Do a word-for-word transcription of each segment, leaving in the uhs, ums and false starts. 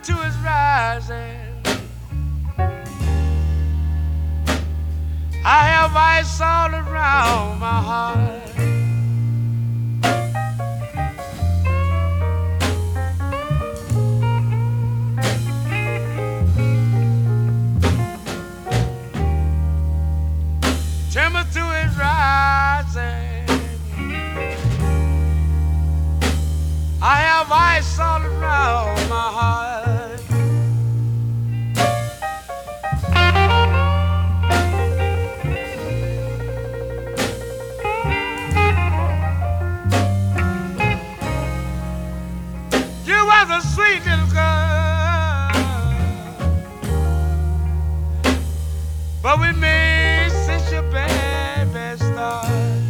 Temperature is rising. I have ice all around my heart. Temperature is rising. I have ice all around my heart. You was a sweet little girl, but we made since your baby start.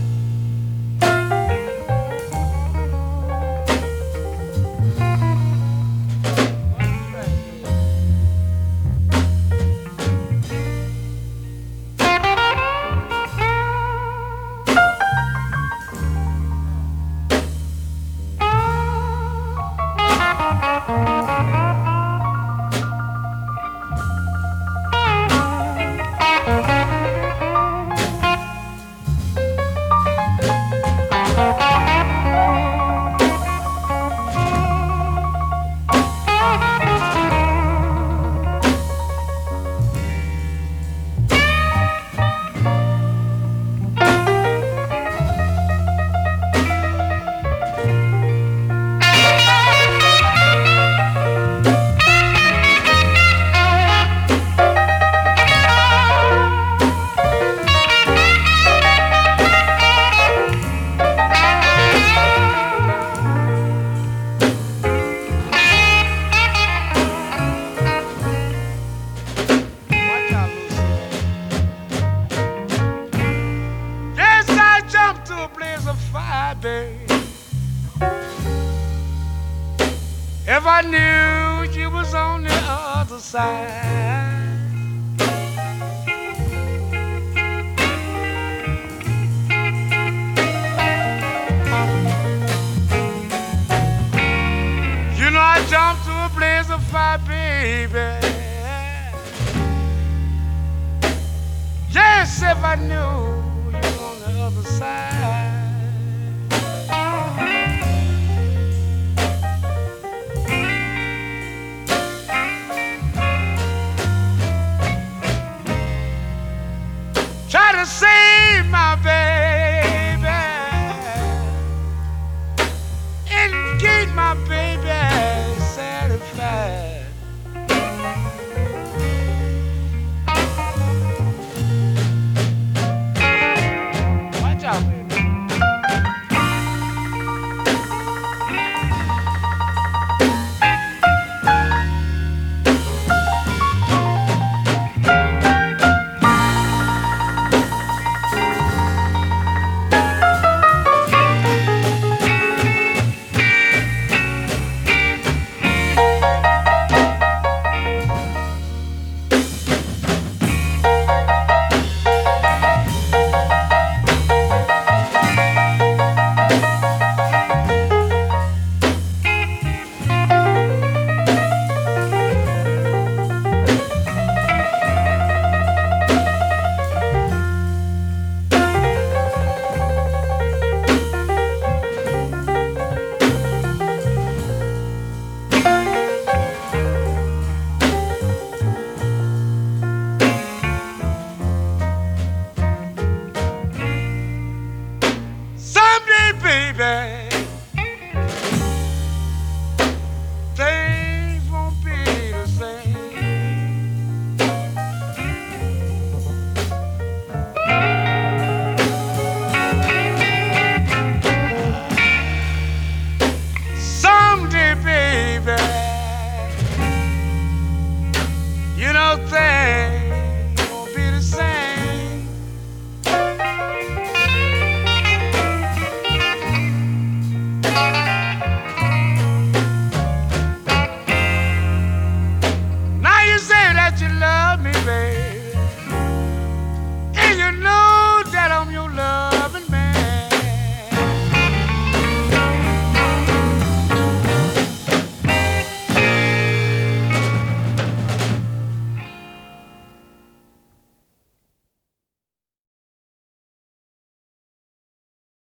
If I knew you was on the other side, you know I jumped to a blaze of fire, baby. Yes, if I knew you was on the other side. Try to save my baby and keep my baby satisfied. Watch out, baby. Baby,